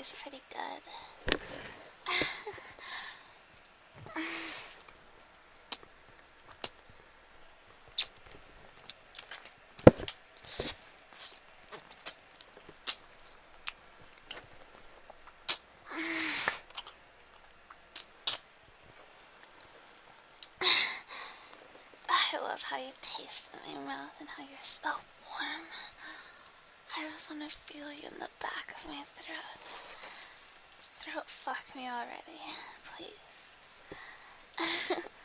tastes pretty good. I love how you taste in my mouth and how you're so warm. I just want to feel you in the back of my throat. Throat fuck me already, please.